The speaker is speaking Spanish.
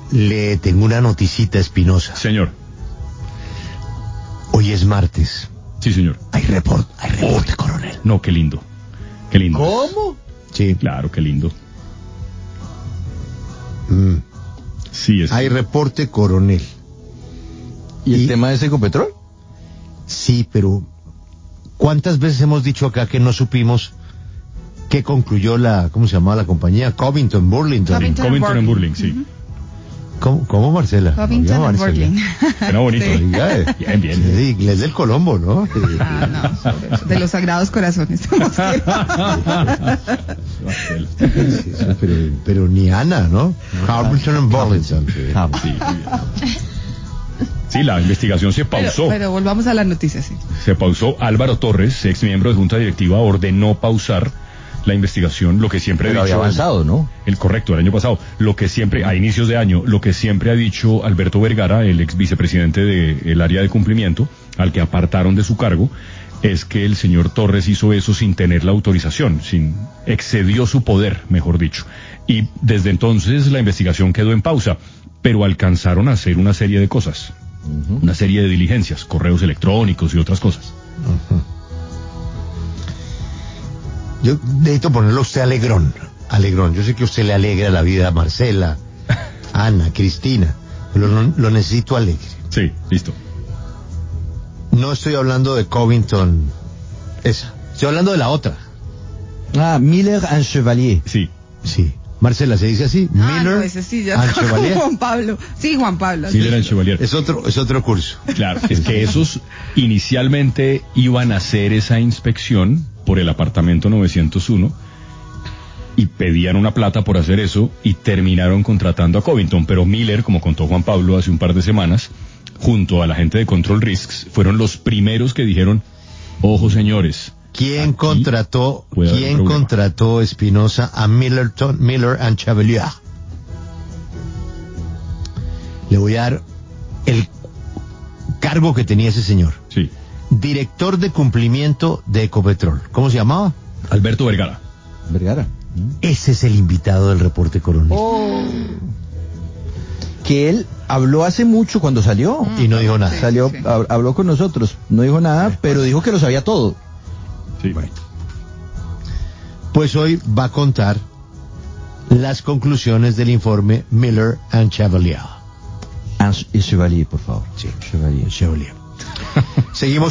Le tengo una noticita, Espinosa. Señor. Hoy es martes. Sí, señor. Hay reporte, coronel. No, qué lindo. Qué lindo. ¿Cómo? Sí. Claro, qué lindo. Mm. Sí, es. Hay reporte, coronel. ¿Y el tema es Ecopetrol? Sí, pero ¿cuántas veces hemos dicho acá que no supimos qué concluyó ¿cómo se llamaba la compañía? Covington Burlington. Covington and Burling, sí. Uh-huh. ¿Cómo, Marcela? Covington and Burling. Era bonito. Sí. Bien. Sí, inglés del Colombo, ¿no? No, de los Sagrados Corazones. Sí, pero ni Ana, ¿no? Covington and Burlington. Sí, la investigación se pausó. Pero volvamos a las noticias, sí. Se pausó. Álvaro Torres, ex miembro de Junta Directiva, ordenó pausar la investigación, lo que siempre había avanzado, ¿no? Correcto, el año pasado. Lo que siempre, a inicios de año, lo que siempre ha dicho Alberto Vergara, el ex vicepresidente del área de cumplimiento, al que apartaron de su cargo, es que el señor Torres hizo eso sin tener la autorización, excedió su poder, mejor dicho. Y desde entonces la investigación quedó en pausa, pero alcanzaron a hacer una serie de cosas. Una serie de diligencias, correos electrónicos y otras cosas. Yo necesito ponerlo a usted alegrón. Yo sé que a usted le alegra la vida a Marcela, Ana, Cristina, pero lo necesito alegre. Sí, listo. No estoy hablando de Covington, esa. Estoy hablando de la otra. Miller and Chevalier. Sí. Marcela, ¿se dice así? Miller no, ese sí, ya and Chevalier. Juan Pablo. Sí, Juan Pablo. Miller and Chevalier. Es otro curso. Claro, es que esos inicialmente iban a hacer esa inspección por el apartamento 901 y pedían una plata por hacer eso y terminaron contratando a Covington, pero Miller, como contó Juan Pablo hace un par de semanas, junto a la gente de Control Risks, fueron los primeros que dijeron, ojo señores, ¿Quién contrató Espinosa a Miller and Chevalier? Le voy a dar el cargo que tenía ese señor. Sí. Director de cumplimiento de Ecopetrol. ¿Cómo se llamaba? Alberto Vergara. Ese es el invitado del reporte, coronel. Que él habló hace mucho cuando salió. Y no dijo nada. Habló con nosotros, no dijo nada, pero dijo que lo sabía todo. Sí. Bueno. Pues hoy va a contar las conclusiones del informe Miller and Chevalier. Y Chevalier, por favor. Sí, Chevalier. Seguimos